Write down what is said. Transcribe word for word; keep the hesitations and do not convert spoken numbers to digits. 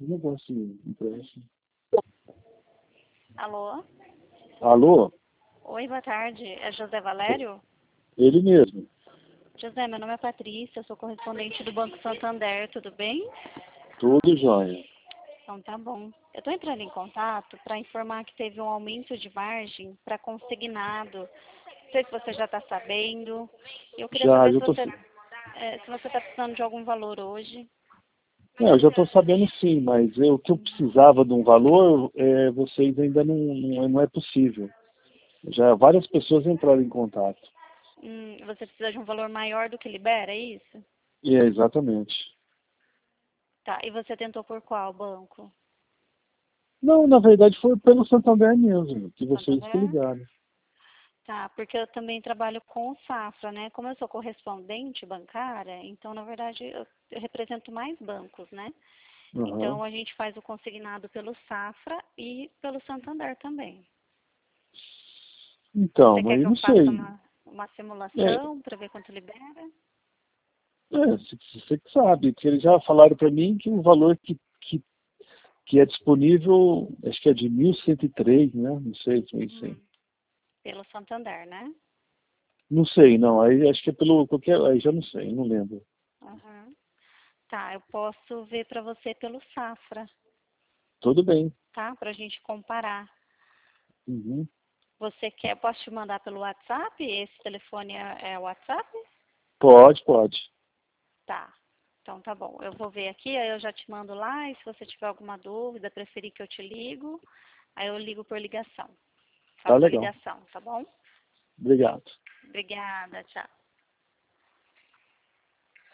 Esse negócio de empréstimo. Alô? Alô? Oi, boa tarde. É José Valério? Ele mesmo. José, meu nome é Patrícia, eu sou correspondente do Banco Santander, tudo bem? Tudo jóia. Então tá bom. Eu estou entrando em contato para informar que teve um aumento de margem para consignado. Não sei se você já está sabendo. Eu queria Já, saber já se tô, você é, se você está precisando de algum valor hoje. é, eu já estou sabendo sim, mas eu, o que eu precisava de um valor, é, vocês ainda não, não, não é possível. Já várias pessoas entraram em contato. Hum, você precisa de um valor maior do que libera, é isso? E é exatamente. Tá, e você tentou por qual banco? Não, na verdade foi pelo Santander mesmo, que vocês que Santander? ligaram. Tá, porque eu também trabalho com o Safra, né? Como eu sou correspondente bancária, então, na verdade, eu, eu represento mais bancos, né? Aham. Então, a gente faz o consignado pelo Safra e pelo Santander também. Então, Você quer mas eu que eu não faça sei. uma, uma É, simulação para ver quanto libera? é, você você que sabe, que eles já falaram para mim que o valor que, que, que é disponível, acho que é de mil cento e três, né? Não sei, não sei. Uhum. Pelo Santander, né? Não sei, não. Aí acho que é pelo qualquer. Aí já não sei, não lembro. Uhum. Tá, eu posso ver para você pelo Safra, Tudo bem. tá? Para a gente comparar. Uhum. Você quer, posso te mandar pelo WhatsApp? Esse telefone é, é o WhatsApp? Pode, pode. Tá. Então tá bom. Eu vou ver aqui, aí eu já te mando lá, e se você tiver alguma dúvida, preferir que eu te ligo, aí eu ligo por ligação. Tá Faço a legal. ligação, tá bom? Obrigado. Obrigada, tchau.